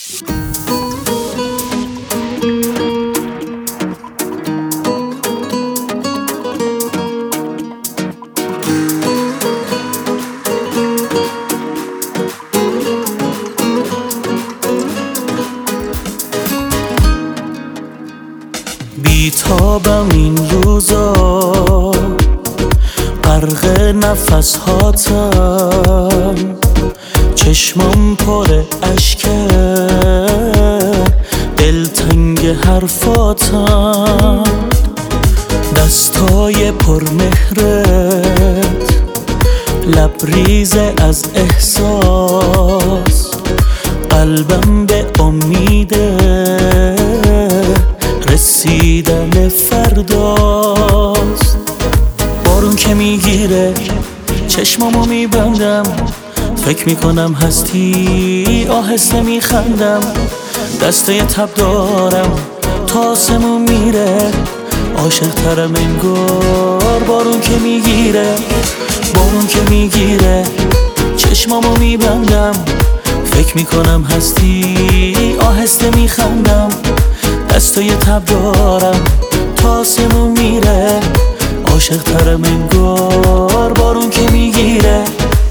بیتابم این روزا، غرق نفس هاتم، چشمام پر اشکه، دلتنگ حرفاتم، دستای پرمهرت لبریز از احساس، قلبم به امیده رسیدن فرداست. بارون که میگیره چشمامو میبندم، فکر میکنم هستی، آهسته میخندم، دسته تب دارم تا آسمون میره، عاشق ترم انگار. بارون که میگیره، بارون که میگیره چشمامو میبندم، فکر میکنم هستی، آهسته میخندم، دستای تب دارم تا آسمون میره، عاشق ترم انگار. بارون که میگیره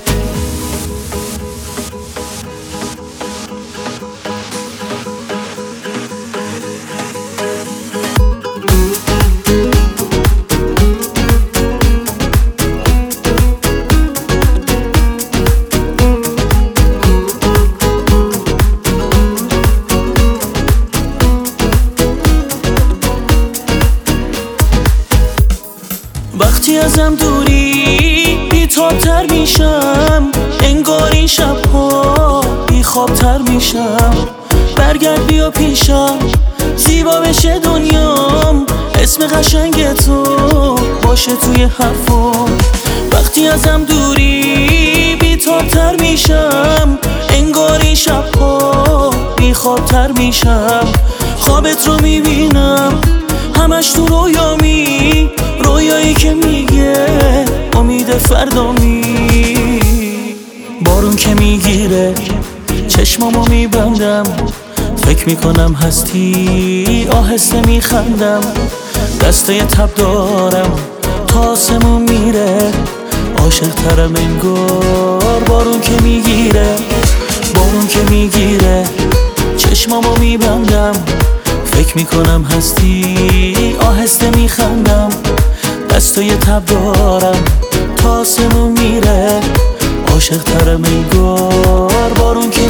وقتی ازم دوری بی‌تاب‌تر میشم، انگار این شب‌ها بی‌خواب‌تر میشم. برگرد بیا پیشم، زیبا بشه دنیام، اسم قشنگ تو باشه توی حرفام. وقتی ازم دوری بی‌تاب‌تر میشم، انگار این شب‌ها بی‌خواب‌تر میشم. خوابت رو میبینم همش تو رویامی، رویایی که میگه امید فردامی. بارون که میگیره چشمامو میبندم، فکر میکنم هستی، آهسته میخندم، دسته تب دارم تا آسمون میره، عاشق ترم انگار. بارون که میگیره، بارون که میگیره چشمامو میبندم، فکر میکنم هستی، آهسته میخندم، دستای تب دارم تا آسمون میره، عاشق ترم انگار. بارون که